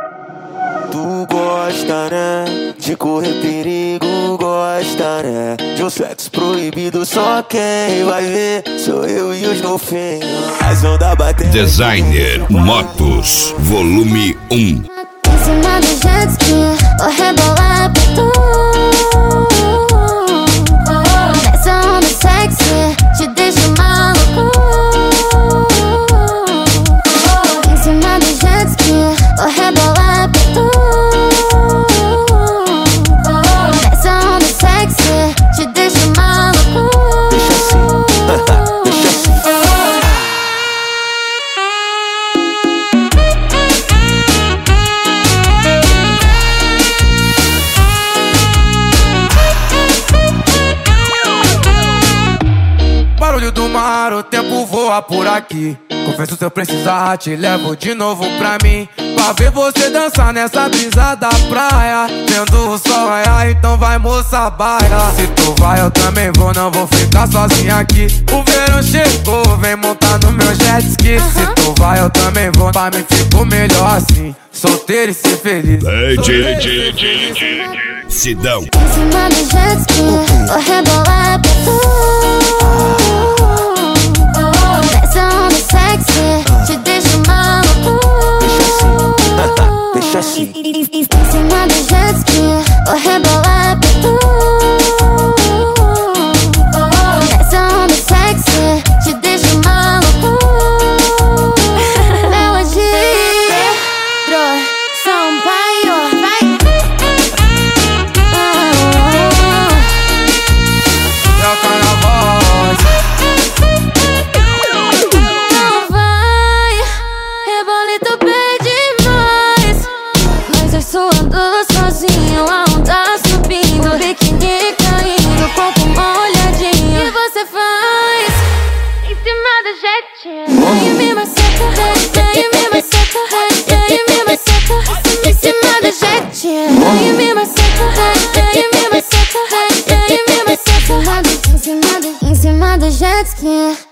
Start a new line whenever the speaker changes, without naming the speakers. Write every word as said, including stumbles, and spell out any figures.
Tu gosta, né? De correr perigo, gosta, né? De um sexo proibido, só quem vai ver sou eu e os golfinhos. As ondas batendo.
Designer Motos, volume um.
Em cima do jet ski, vou rebolar pra tu. Nessa onda sexy, te deixo maluco. Em cima do jet ski, vou rebolar pra tu. Nessa onda sexy, te deixo maluco.
Deixa assim, deixa assim.
Barulho do mar, o tempo voa por aqui. Confesso, se eu precisar, te levo de novo pra mim. Pra ver você dançar nessa brisa da praia, vendo o sol raiar, então vai, moça, baila. Se tu vai, eu também vou, não vou ficar sozinha aqui. O verão chegou, vem montar no meu jet ski. uh-huh. Se tu vai, eu também vou, pra mim ficou melhor assim, solteiro e ser feliz.
Sidão.
Em cima do jet ski, vou rebolar pra tu. Nessa onda sexy, te deixo maluco.
Deixa assim,
Em cima do jet ski, vou rebolar pra tu. Nessa onda sexy, te deixo maluco. Melodia, Sampaio, vai.
Troca na voz.
Não vai, rebolito bem demais. Mas eu suando sozinho, a onda subindo, biquíni caindo, corpo molhadinho. E você faz em cima do jet. E me maceta, e me maceta, e me maceta. Em cima do jet. E me maceta, e me maceta, e me maceta. Em cima do, em cima do jet ski.